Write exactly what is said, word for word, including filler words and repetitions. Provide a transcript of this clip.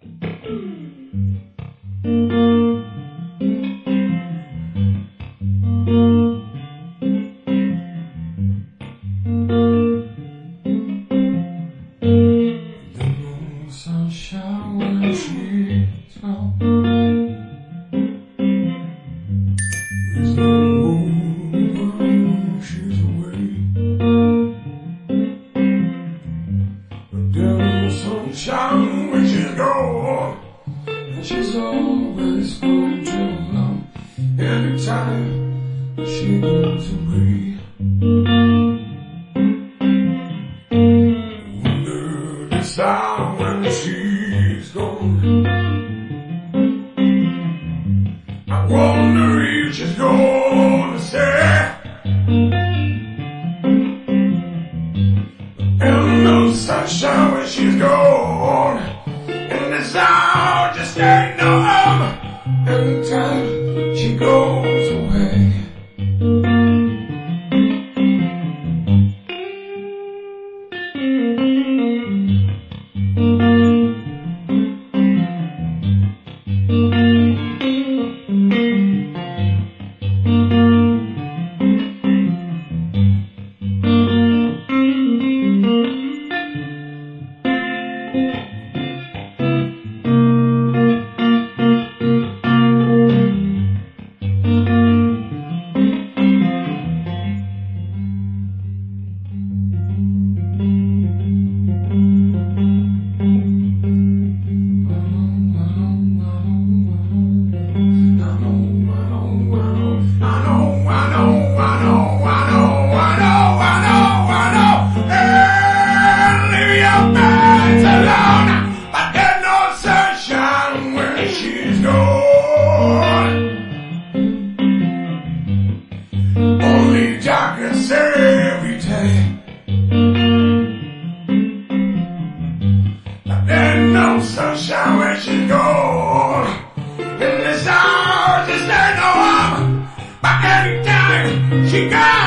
Sunshine when she's gone. There's no moon when she's away. But there's no sunshine when she's gone. And she's always gone too long. Anytime she goes away. Wonder this time when she's gone. I wonder if she's gonna stay. And no sunshine when she's gone. And the sound just ain't no home. Anytime she goes away. She's gone. Only darkness every day. There's no sunshine when she's gone. In this hour, just ain't no home. But anytime she goes.